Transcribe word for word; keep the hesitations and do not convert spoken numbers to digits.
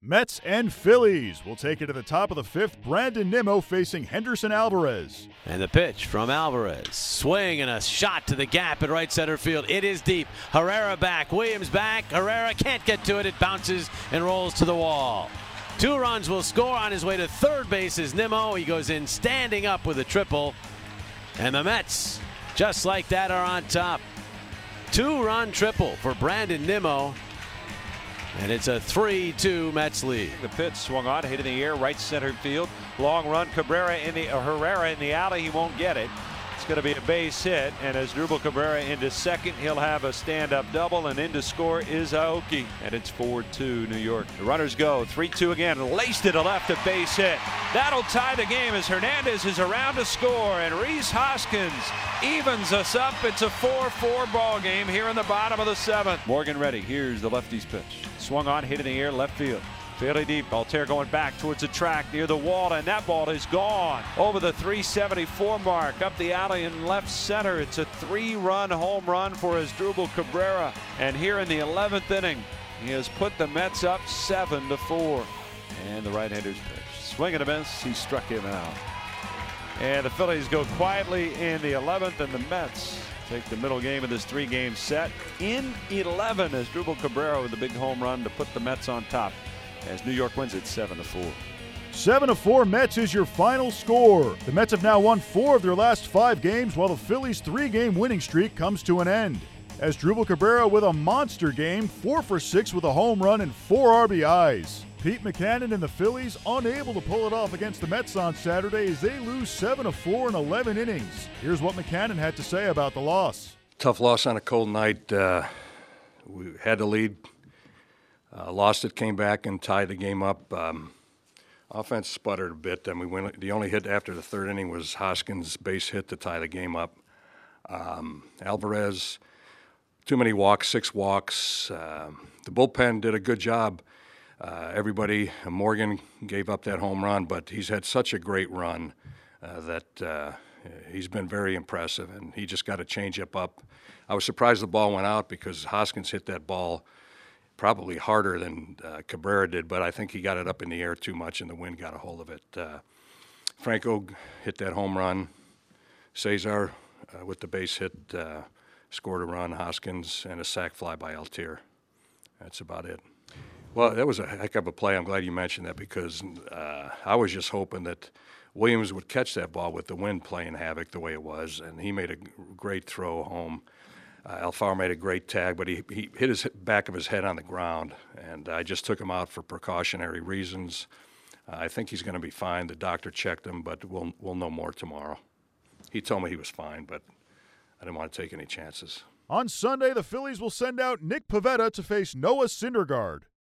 Mets and Phillies will take it to the top of the fifth. Brandon Nimmo facing Henderson Alvarez. And the pitch from Alvarez. Swing and a shot to the gap at right center field. It is deep. Herrera back. Williams back. Herrera can't get to it. It bounces and rolls to the wall. Two runs will score. On his way to third base is Nimmo. He goes in standing up with a triple. And the Mets, just like that, are on top. Two-run triple for Brandon Nimmo. And it's a three two Mets lead. The pitch swung on, hit in the air, right center field. Long run, Cabrera in the uh, Herrera in the alley. He won't get it. It's going to be a base hit, and as Asdrubal Cabrera into second, he'll have a stand-up double, and in to score is Aoki, and it's four two New York. The runners go three two again, laced it to left, a base hit. That'll tie the game as Hernandez is around to score, and Rhys Hoskins evens us up. It's a four four ball game here in the bottom of the seventh. Morgan ready. Here's the lefty's pitch. Swung on, hit in the air, left field. Fairly deep. Altair going back towards the track near the wall, and that ball is gone over the three seventy-four mark up the alley in left center. It's a three-run home run for Asdrubal Cabrera, and here in the eleventh inning, he has put the Mets up seven to four. And the right-hander's pitch, swing and a miss. He struck him out. And the Phillies go quietly in the eleventh, and the Mets take the middle game of this three-game set in eleven. Asdrubal Cabrera with a big home run to put the Mets on top, as New York wins it seven to four. seven to four Mets is your final score. The Mets have now won four of their last five games, while the Phillies' three-game winning streak comes to an end. Asdrubal Cabrera with a monster game, four for six with a home run and four R B Is. Pete Mackanin and the Phillies unable to pull it off against the Mets on Saturday as they lose seven to four in eleven innings. Here's what Mackanin had to say about the loss. Tough loss on a cold night. Uh, we had the lead. Uh, lost it, came back and tied the game up. Um, offense sputtered a bit, and we went. The only hit after the third inning was Hoskins' base hit to tie the game up. Um, Alvarez, too many walks, six walks. Uh, the bullpen did a good job. Uh, everybody, Morgan gave up that home run, but he's had such a great run uh, that uh, he's been very impressive, and he just got a changeup up. I was surprised the ball went out because Hoskins hit that ball probably harder than uh, Cabrera did, but I think he got it up in the air too much and the wind got a hold of it. Uh, Franco hit that home run. Cesar uh, with the base hit uh, scored a run. Hoskins and a sac fly by Altair. That's about it. Well, that was a heck of a play. I'm glad you mentioned that because uh, I was just hoping that Williams would catch that ball with the wind playing havoc the way it was, and he made a great throw home. Uh, Alfaro made a great tag, but he, he hit his back of his head on the ground, and I just took him out for precautionary reasons. Uh, I think he's going to be fine. The doctor checked him, but we'll we'll know more tomorrow. He told me he was fine, but I didn't want to take any chances. On Sunday, the Phillies will send out Nick Pivetta to face Noah Syndergaard.